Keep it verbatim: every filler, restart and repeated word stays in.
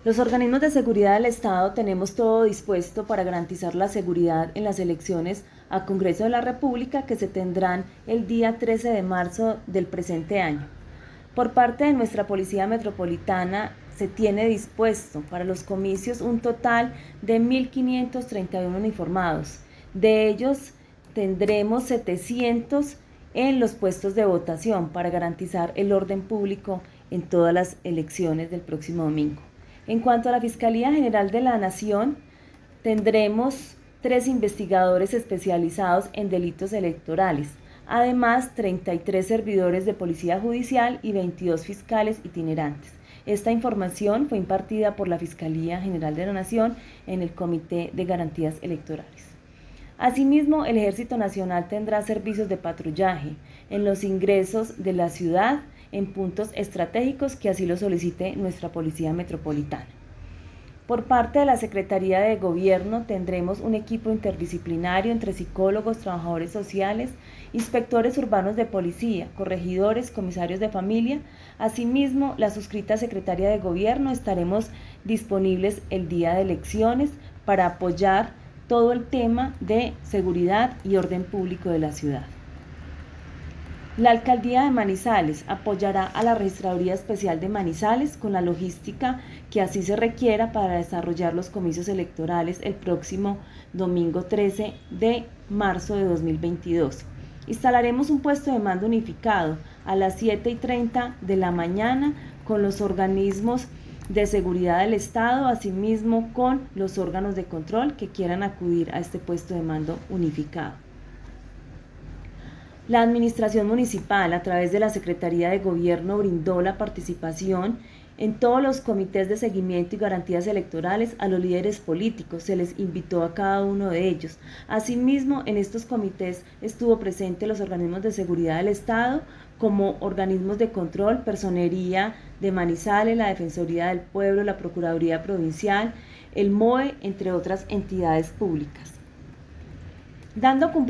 Los organismos de seguridad del Estado tenemos todo dispuesto para garantizar la seguridad en las elecciones a Congreso de la República que se tendrán el día trece de marzo del presente año. Por parte de nuestra Policía Metropolitana se tiene dispuesto para los comicios un total de mil quinientos treinta y uno uniformados. De ellos tendremos setecientos en los puestos de votación para garantizar el orden público en todas las elecciones del próximo domingo. En cuanto a la Fiscalía General de la Nación, tendremos tres investigadores especializados en delitos electorales, además treinta y tres servidores de Policía Judicial y veintidós fiscales itinerantes. Esta información fue impartida por la Fiscalía General de la Nación en el Comité de Garantías Electorales. Asimismo, el Ejército Nacional tendrá servicios de patrullaje en los ingresos de la ciudad en puntos estratégicos que así lo solicite nuestra Policía Metropolitana. Por parte de la Secretaría de Gobierno tendremos un equipo interdisciplinario entre psicólogos, trabajadores sociales, inspectores urbanos de policía, corregidores, comisarios de familia. Asimismo, la suscrita Secretaría de Gobierno estaremos disponibles el día de elecciones para apoyar todo el tema de seguridad y orden público de la ciudad. La Alcaldía de Manizales apoyará a la Registraduría Especial de Manizales con la logística que así se requiera para desarrollar los comicios electorales el próximo domingo trece de marzo de dos mil veintidós. Instalaremos un puesto de mando unificado a las siete y treinta de la mañana con los organismos de seguridad del Estado, asimismo con los órganos de control que quieran acudir a este puesto de mando unificado. La Administración Municipal, a través de la Secretaría de Gobierno, brindó la participación en todos los comités de seguimiento y garantías electorales a los líderes políticos, se les invitó a cada uno de ellos. Asimismo, en estos comités estuvo presente los organismos de seguridad del Estado, como organismos de control, Personería de Manizales, la Defensoría del Pueblo, la Procuraduría Provincial, el M O E, entre otras entidades públicas. Dando